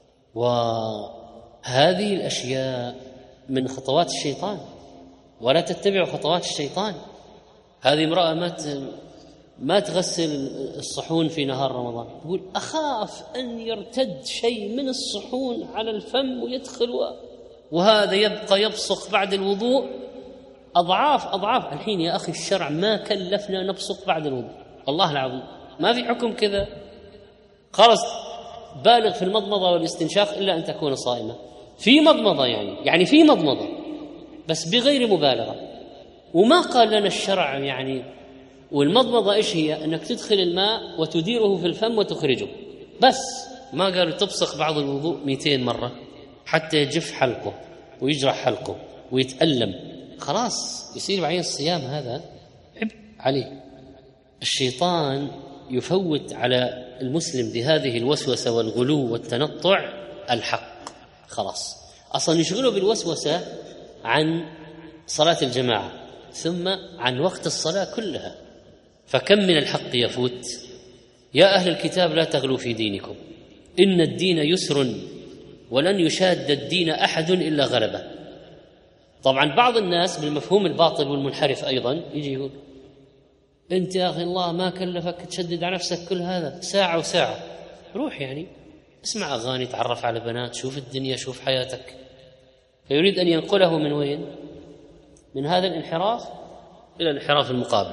وهذه الأشياء من خطوات الشيطان، ولا تتبعوا خطوات الشيطان. هذه امرأة ما تغسل الصحون في نهار رمضان، تقول أخاف أن يرتد شيء من الصحون على الفم ويدخل وهذا يبقى يبصق بعد الوضوء أضعاف. الحين يا أخي الشرع ما كلفنا نبصق بعد الوضوء، والله العظيم ما في حكم كذا. خلاص بالغ في المضمضة والاستنشاق إلا أن تكون صائمة، في مضمضة يعني في مضمضة بس بغير مبالغة. وما قال لنا الشرع يعني، والمضمضة إيش هي؟ أنك تدخل الماء وتديره في الفم وتخرجه بس، ما قالوا تبصق بعض الوضوء 200 مرة حتى يجف حلقه ويجرح حلقه ويتألم، خلاص يصير بعدين الصيام هذا عبء عليه. الشيطان يفوت على المسلم بهذه الوسوسة والغلو والتنطع الحق، خلاص أصلا يشغله بالوسوسة عن صلاة الجماعة ثم عن وقت الصلاة كلها. فكم من الحق يفوت. يا أهل الكتاب لا تغلوا في دينكم، إن الدين يسر ولن يشاد الدين أحد إلا غلبه. طبعا بعض الناس بالمفهوم الباطل والمنحرف أيضا يجي يقول أنت يا أخي الله ما كلفك تشدد على نفسك كل هذا ساعة وساعة، روح يعني اسمع أغاني، تعرف على بنات، شوف الدنيا، شوف حياتك. فيريد أن ينقله من وين؟ من هذا الانحراف إلى الانحراف المقابل.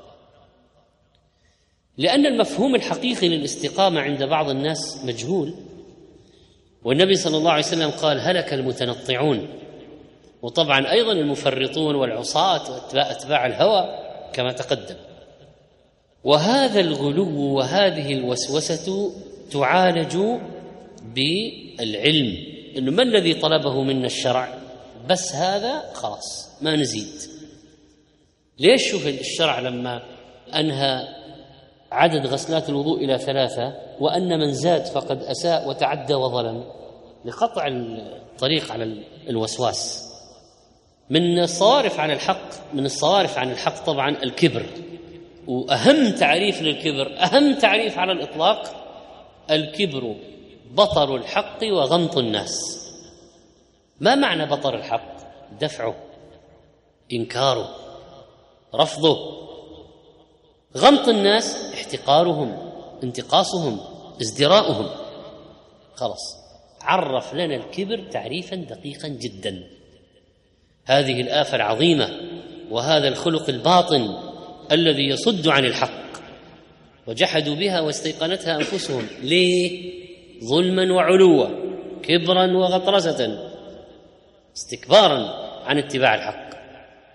لأن المفهوم الحقيقي للاستقامة عند بعض الناس مجهول. والنبي صلى الله عليه وسلم قال هلك المتنطعون، وطبعا أيضا المفرطون والعصاة وأتباع الهوى كما تقدم. وهذا الغلو وهذه الوسوسة تعالج بالعلم، إنه ما الذي طلبه منا الشرع؟ بس هذا خلاص ما نزيد. ليش؟ شوف الشرع لما أنهى عدد غسلات الوضوء إلى 3 وأن من زاد فقد أساء وتعدى وظلم، لقطع الطريق على الوسواس. من الصوارف عن الحق طبعا الكبر، وأهم تعريف للكبر، أهم تعريف على الإطلاق، الكبر بطر الحق وغمط الناس. ما معنى بطر الحق؟ دفعه، إنكاره، رفضه. غمط الناس احتقارهم، انتقاصهم، ازدراؤهم. خلاص عرف لنا الكبر تعريفا دقيقا جدا. هذه الآفة العظيمة وهذا الخلق الباطن الذي يصد عن الحق، وجحدوا بها واستيقنتها أنفسهم. ليه؟ ظلما وعلوا، كبرا وغطرسة، استكبارا عن اتباع الحق.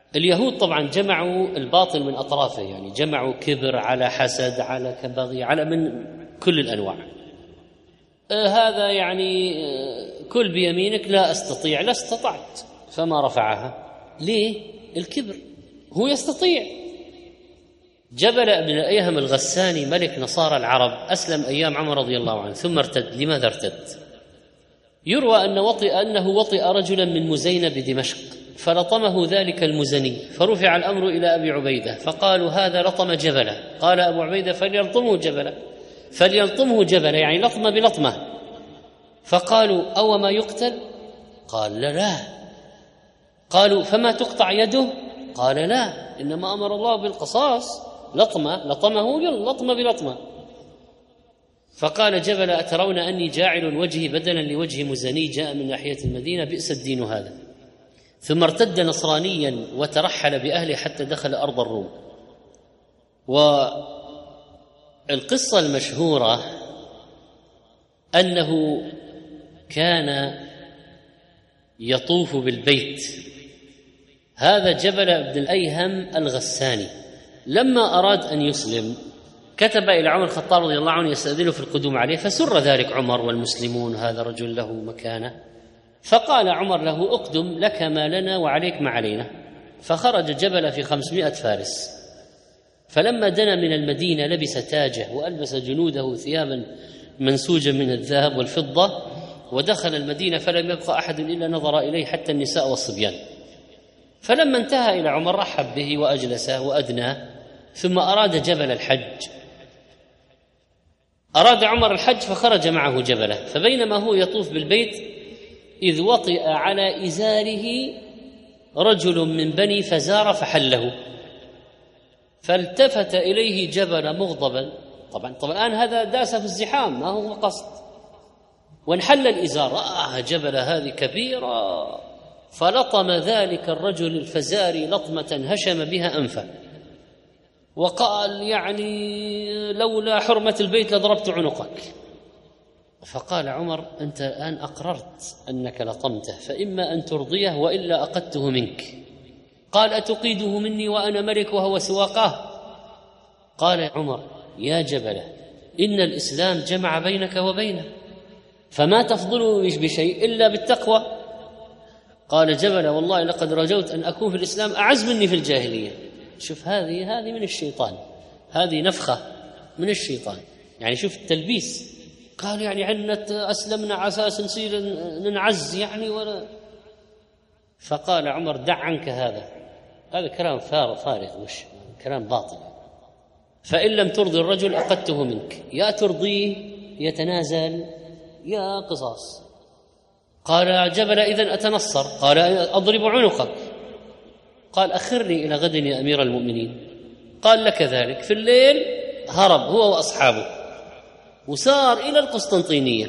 اليهود طبعا جمعوا الباطل من أطرافه، يعني جمعوا كبر على حسد على كبغي على من كل الأنواع. هذا يعني كل بيمينك لا أستطيع، لا استطعت فما رفعها. ليه؟ الكبر. هو يستطيع. جبل بن الأيهم الغساني ملك نصارى العرب أسلم أيام عمر رضي الله عنه ثم ارتد. لماذا ارتد؟ يروى أنه وطئ رجلا من مزينة بدمشق فلطمه ذلك المزني، فرفع الأمر إلى أبي عبيدة فقالوا هذا لطم جبله. قال أبو عبيدة فليلطمه جبله، يعني لطمة بلطمة. فقالوا أو ما يقتل؟ قال لا. قالوا فما تقطع يده؟ قال لا، إنما أمر الله بالقصاص، لطمه لطمة بلطمة. فقال جبل أترون أني جاعل وجهي بدلا لوجه مزني جاء من ناحية المدينة؟ بئس الدين هذا. ثم ارتد نصرانيا وترحل بأهله حتى دخل أرض الروم. والقصة المشهورة أنه كان يطوف بالبيت، هذا جبل بن الأيهم الغساني، لما أراد أن يسلم كتب إلى عمر الخطاب رضي الله عنه يستأذنه في القدوم عليه، فسر ذلك عمر والمسلمون، هذا رجل له مكانة. فقال عمر له اقدم، لك ما لنا وعليك ما علينا. فخرج جبل في 500 فارس، فلما دنا من المدينة لبس تاجه وألبس جنوده ثيابا منسوجا من الذهب والفضة، ودخل المدينة فلم يبقى أحد إلا نظر إليه حتى النساء والصبيان. فلما انتهى إلى عمر رحب به وأجلسه وأدناه، ثم أراد جبل الحج. أراد عمر الحج فخرج معه جبله، فبينما هو يطوف بالبيت إذ وطئ على إزاره رجل من بني فزار فحله، فالتفت إليه جبل مغضبا. طبعا الآن هذا داس في الزحام، ما هو قصد، وانحل الإزار. جبل هذه كبيرة، فلطم ذلك الرجل الفزاري لطمة هشم بها أنفه، وقال يعني لولا حرمة البيت لضربت عنقك. فقال عمر أنت الآن أقررت أنك لطمته، فإما أن ترضيه وإلا أقدته منك. قال أتقيده مني وأنا ملك وهو سواقاه؟ قال عمر يا جبله إن الإسلام جمع بينك وبينه، فما تفضله بشيء إلا بالتقوى. قال جبل والله لقد رجوت أن أكون في الإسلام أعز مني في الجاهلية. شوف هذه من الشيطان، هذه نفخة من الشيطان، يعني شوف التلبيس. قال يعني عنا أسلمنا على أساس نصير ننعز يعني ولا. فقال عمر دع عنك هذا كلام فارغ، مش كلام باطل. فإن لم ترضي الرجل أقدته منك، يا ترضيه يتنازل يا قصاص. قال جبل إذن أتنصر؟ قال أضرب عنقك. قال أخرني إلى غد يا أمير المؤمنين. قال لك ذلك. في الليل هرب هو وأصحابه وسار إلى القسطنطينية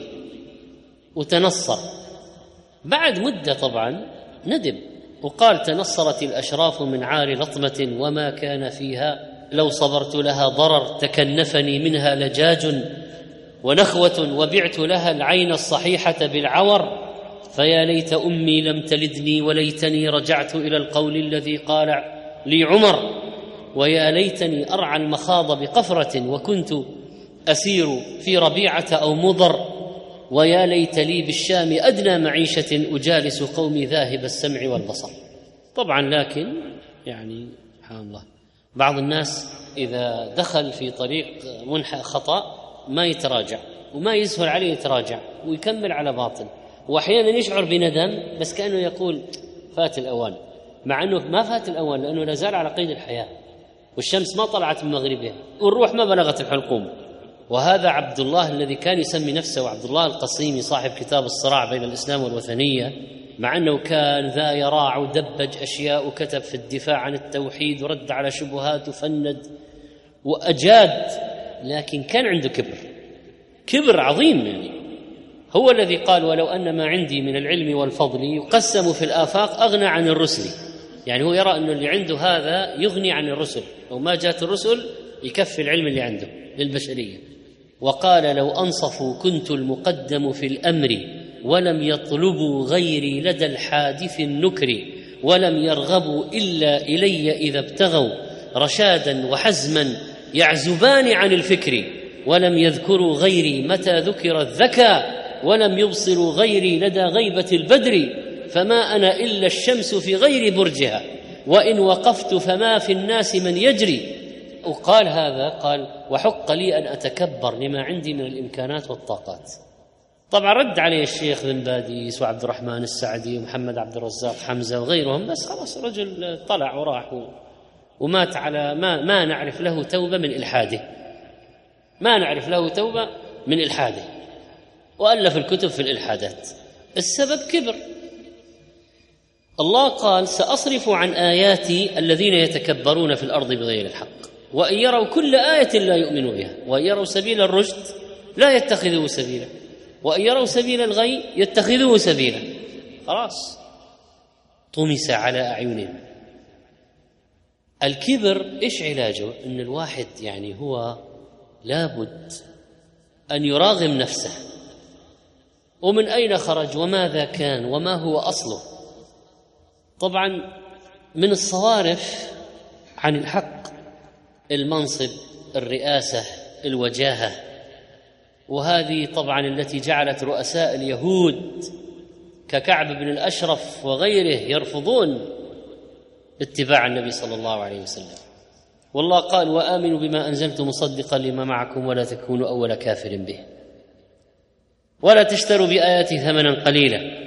وتنصر. بعد مدة طبعا ندم وقال تنصرت الأشراف من عار لطمة وما كان فيها، لو صبرت لها ضرر تكنفني منها لجاج ونخوة، وبعت لها العين الصحيحة بالعور، فيا ليت أمي لم تلدني وليتني رجعت إلى القول الذي قال لي عمر، ويا ليتني أرعى المخاض بقفرة وكنت أسير في ربيعة أو مضر، ويا ليت لي بالشام أدنى معيشة أجالس قومي ذاهب السمع والبصر. طبعا لكن يعني سبحان الله بعض الناس إذا دخل في طريق منحى خطأ ما يتراجع وما يسهل عليه يتراجع ويكمل على باطل، وأحيانا يشعر بندم بس كأنه يقول فات الأوان، مع أنه ما فات الأوان لأنه لازال على قيد الحياة والشمس ما طلعت من مغربها والروح ما بلغت الحلقوم. وهذا عبد الله الذي كان يسمي نفسه عبد الله القصيمي صاحب كتاب الصراع بين الإسلام والوثنية، مع أنه كان ذا يراع ودبج أشياء وكتب في الدفاع عن التوحيد ورد على شبهات وفند وأجاد، لكن كان عنده كبر عظيم. يعني هو الذي قال ولو أن ما عندي من العلم والفضل يقسم في الآفاق أغنى عن الرسل. يعني هو يرى أنه اللي عنده هذا يغني عن الرسل، لو ما جاءت الرسل يكفي العلم اللي عنده للبشرية. وقال لو أنصفوا كنت المقدم في الأمر ولم يطلبوا غيري لدى الحادث النكر، ولم يرغبوا إلا إلي إذا ابتغوا رشادا وحزما يعزبان عن الفكر، ولم يذكروا غيري متى ذكر الذكى، ولم يبصروا غيري لدى غيبة البدر، فما أنا إلا الشمس في غير برجها، وإن وقفت فما في الناس من يجري. وقال هذا، قال: وحق لي أن أتكبر لما عندي من الإمكانات والطاقات. طبعا رد عليه الشيخ بن باديس وعبد الرحمن السعدي ومحمد عبد الرزاق حمزة وغيرهم، بس خلاص رجل طلع وراح ومات على ما نعرف له توبة من إلحاده، ما نعرف له توبة من إلحاده، وألف الكتب في الإلحادات. السبب كبر. الله قال: سأصرف عن آياتي الذين يتكبرون في الأرض بغير الحق، وإن يروا كل آية لا يؤمنوا بها، وإن يروا سبيل الرشد لا يتخذوه سبيلا، وإن يروا سبيل الغي يتخذوه سبيلا. خلاص طمس على أعينهم. الكبر إيش علاجه؟ إن الواحد يعني هو لابد أن يراغم نفسه، ومن أين خرج وماذا كان وما هو أصله. طبعا من الصوارف عن الحق المنصب، الرئاسة، الوجاهة، وهذه طبعا التي جعلت رؤساء اليهود ككعب بن الأشرف وغيره يرفضون اتباع النبي صلى الله عليه وسلم. والله قال: وآمنوا بما أنزلت مصدقا لما معكم ولا تكونوا أول كافر به ولا تشتروا بآياتي ثمنا قليلا.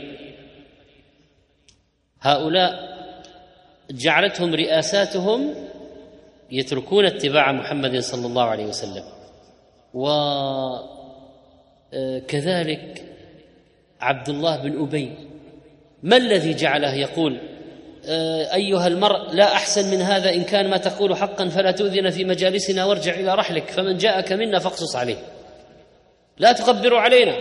هؤلاء جعلتهم رئاساتهم يتركون اتباع محمد صلى الله عليه وسلم. وكذلك عبد الله بن أبي، ما الذي جعله يقول: أيها المرء لا أحسن من هذا، إن كان ما تقول حقا فلا تؤذن في مجالسنا وارجع إلى رحلك، فمن جاءك منا فاقصص عليه، لا تخبروا علينا.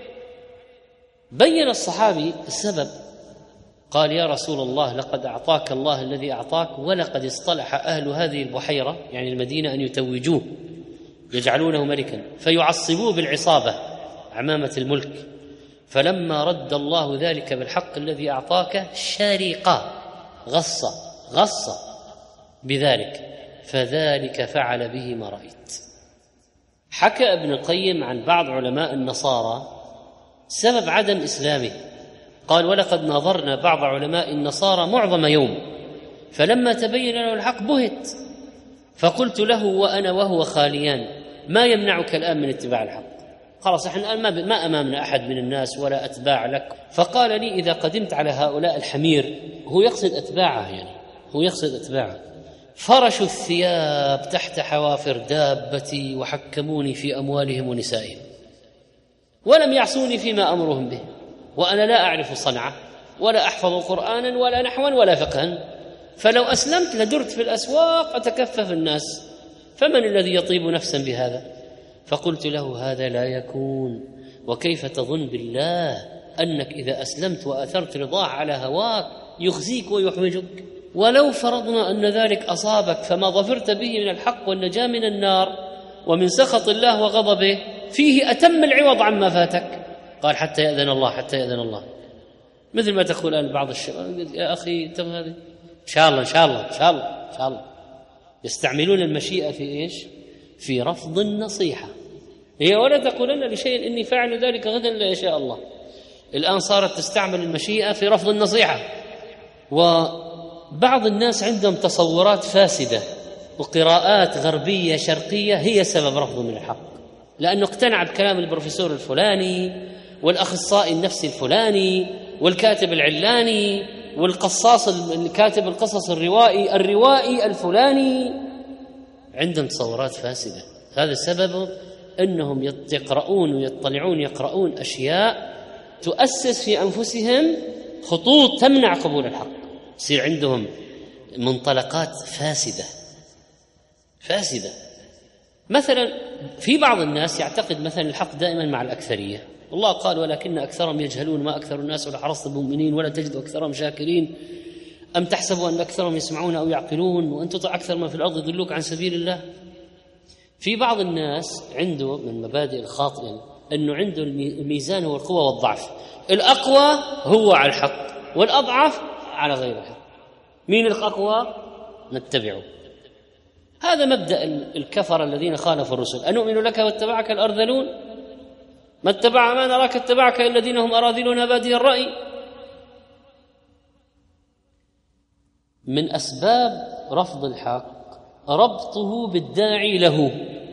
بين الصحابي السبب، قال: يا رسول الله، لقد أعطاك الله الذي أعطاك، ولقد اصطلح أهل هذه البحيرة يعني المدينة أن يتوجوه، يجعلونه ملكا، فيعصبوه بالعصابة عمامة الملك، فلما رد الله ذلك بالحق الذي أعطاك شارقا، غص بذلك، فذلك فعل به ما رأيت. حكى ابن القيم عن بعض علماء النصارى سبب عدم إسلامه، قال: ولقد ناظرنا بعض علماء النصارى معظم يوم، فلما تبين له الحق بهت، فقلت له وأنا وهو خاليان: ما يمنعك الآن من اتباع الحق؟ خلاص احنا الآن ما أمامنا أحد من الناس ولا أتباع لك. فقال لي: إذا قدمت على هؤلاء الحمير، هو يقصد أتباعه، يعني هو يقصد أتباعه، فرشوا الثياب تحت حوافر دابتي وحكموني في أموالهم ونسائهم، ولم يعصوني فيما أمرهم به، وأنا لا أعرف صنعة ولا أحفظ قرآنا ولا نحوا ولا فقها، فلو أسلمت لدرت في الأسواق أتكفف الناس، فمن الذي يطيب نفسا بهذا؟ فقلت له: هذا لا يكون، وكيف تظن بالله أنك إذا أسلمت وأثرت رضاه على هواك يخزيك ويحوجك؟ ولو فرضنا أن ذلك أصابك، فما ظفرت به من الحق والنجاة من النار ومن سخط الله وغضبه فيه أتم العوض عما فاتك. قال: حتى يأذن الله، حتى يأذن الله. مثل ما تقول الآن بعض الشباب: يا أخي تم هذه، إن شاء الله إن شاء الله إن شاء الله إن شاء الله. يستعملون المشيئة في إيش؟ في رفض النصيحة. هي ولا تقولن لشيء إني فاعل ذلك غدا لا يشاء الله. الآن صارت تستعمل المشيئة في رفض النصيحة. وبعض الناس عندهم تصورات فاسدة وقراءات غربية شرقية هي سبب رفضه من الحق، لأنه اقتنع بكلام البروفيسور الفلاني والأخصائي النفسي الفلاني والكاتب العلاني والقصاص الكاتب القصص الروائي الفلاني. عندهم تصورات فاسدة. هذا السبب أنهم يقرؤون ويطلعون يقرؤون أشياء تؤسس في أنفسهم خطوط تمنع قبول الحق، يصير عندهم منطلقات فاسدة. مثلا في بعض الناس يعتقد مثلا الحق دائما مع الأكثرية، الله قال: ولكن أكثرهم يجهلون ما أكثر الناس ولو حرصت بمؤمنين ولا تجد أكثرهم شاكرين، أم تحسبوا أن أكثرهم يسمعون أو يعقلون وأن تطع أكثر ما في الأرض يضلوك عن سبيل الله. في بعض الناس عنده من مبادئ الخاطئة أنه عنده الميزان هو القوة والضعف، الأقوى هو على الحق والأضعف على غير الحق. مين الأقوى نتبعه. هذا مبدأ الكفر الذين خالفوا الرسل، أنؤمن لك واتبعك الأرذلون، ما اتبع ما نراك اتبعك الذين هم أراذلون بادي الرأي. من أسباب رفض الحق ربطه بالداعي له،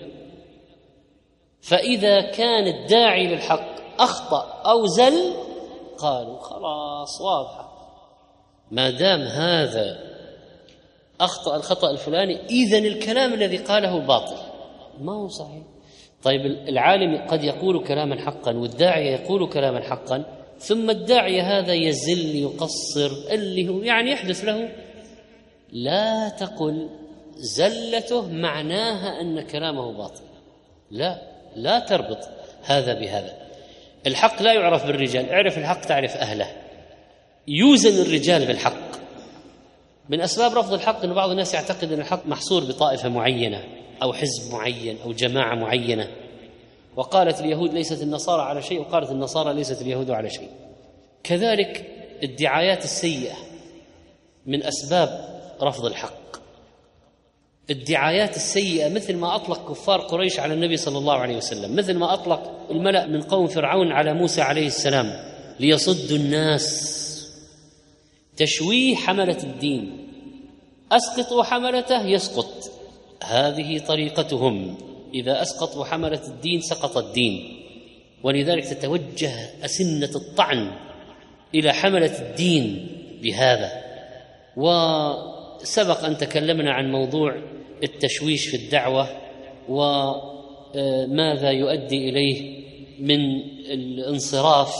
فإذا كان الداعي للحق أخطأ أو زل قالوا خلاص واضحة، ما دام هذا أخطأ الخطأ الفلاني إذن الكلام الذي قاله باطل، ما هو صحيح. طيب العالم قد يقول كلاما حقا والداعية يقول كلاما حقا، ثم الداعية هذا يزل يقصر اللي هو يعني يحدث له، لا تقل زلته معناها أن كلامه باطل، لا تربط هذا بهذا. الحق لا يعرف بالرجال، اعرف الحق تعرف أهله، يوزن الرجال بالحق. من أسباب رفض الحق أن بعض الناس يعتقد أن الحق محصور بطائفة معينة أو حزب معين أو جماعة معينة، وقالت اليهود ليست النصارى على شيء، وقالت النصارى ليست اليهود على شيء. كذلك الدعايات السيئة من أسباب رفض الحق. الدعايات السيئة مثل ما أطلق كفار قريش على النبي صلى الله عليه وسلم، مثل ما أطلق الملأ من قوم فرعون على موسى عليه السلام ليصدوا الناس. تشويه حملة الدين، أسقطوا حملته يسقط، هذه طريقتهم، إذا أسقطوا حملة الدين سقط الدين. ولذلك تتوجه أسنة الطعن إلى حملة الدين بهذا. وسبق أن تكلمنا عن موضوع التشويش في الدعوة وماذا يؤدي إليه من الانصراف،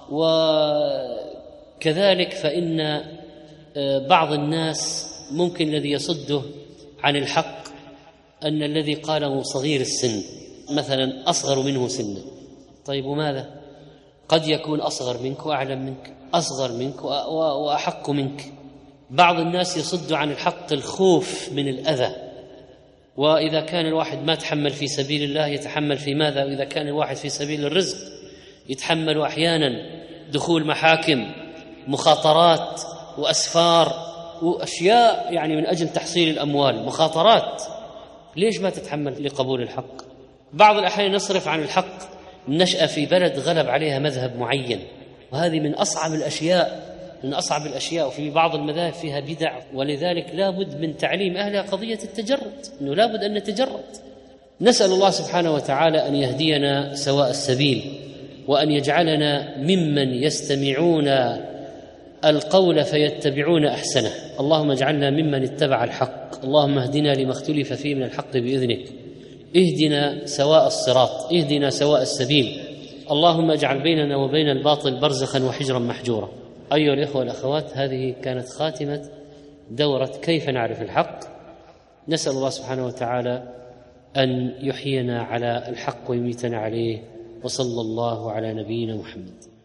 وكذلك فإن بعض الناس ممكن الذي يصده عن الحق أن الذي قاله صغير السن، مثلا أصغر منه سنا. طيب وماذا؟ قد يكون أصغر منك وأعلم منك، أصغر منك وأحق منك. بعض الناس يصد عن الحق الخوف من الأذى، وإذا كان الواحد ما تحمل في سبيل الله يتحمل في ماذا؟ وإذا كان الواحد في سبيل الرزق يتحمل أحيانا دخول محاكم، مخاطرات وأسفار وأشياء يعني من أجل تحصيل الأموال، مخاطرات. ليش ما تتحمل لقبول الحق؟ بعض الأحيان نصرف عن الحق النشأة في بلد غلب عليها مذهب معين، وهذه من أصعب الأشياء، وفي بعض المذاهب فيها بدع، ولذلك لا بد من تعليم أهلها قضية التجرد، أنه لا بد أن نتجرد. نسأل الله سبحانه وتعالى أن يهدينا سواء السبيل، وأن يجعلنا ممن يستمعون القول فيتبعون أحسنه. اللهم اجعلنا ممن اتبع الحق، اللهم اهدنا لما اختلف فيه من الحق بإذنك، اهدنا سواء الصراط، اهدنا سواء السبيل. اللهم اجعل بيننا وبين الباطل برزخا وحجرا محجورا. أيها الإخوة والأخوات، هذه كانت خاتمة دورة كيف نعرف الحق. نسأل الله سبحانه وتعالى أن يحيينا على الحق ويميتنا عليه، وصلى الله على نبينا محمد.